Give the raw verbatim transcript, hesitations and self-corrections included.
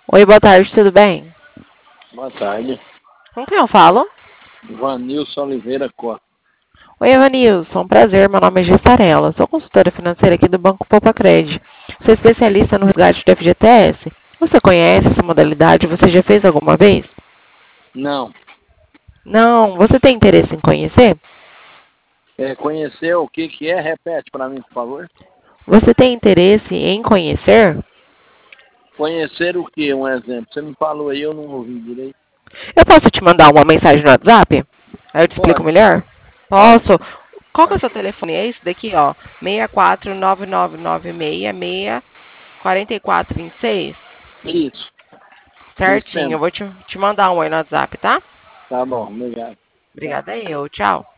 Oi, boa tarde, tudo bem? Boa tarde. Com quem eu falo? Vanilson Oliveira Costa. Oi, Evanilson, prazer, meu nome é Gessarela. Sou consultora financeira aqui do Banco Popacred. Sou especialista no resgate do F G T S. Você conhece essa modalidade? Você já fez alguma vez? Não. Não, você tem interesse em conhecer? É, conhecer o que que é? Repete para mim, por favor. Você tem interesse em conhecer? Conhecer o que? Um exemplo. Você me falou aí, eu não ouvi direito. Eu posso te mandar uma mensagem no WhatsApp? Aí eu te explico Pode, melhor? pode. Posso. Qual que é o seu telefone? É esse daqui, ó. seis quatro nove nove nove seis seis quatro quatro dois seis? Isso. Isso Certinho, eu mesmo. vou te, te mandar um aí no WhatsApp, tá? Tá bom, obrigado. Tchau. Obrigada eu, tchau.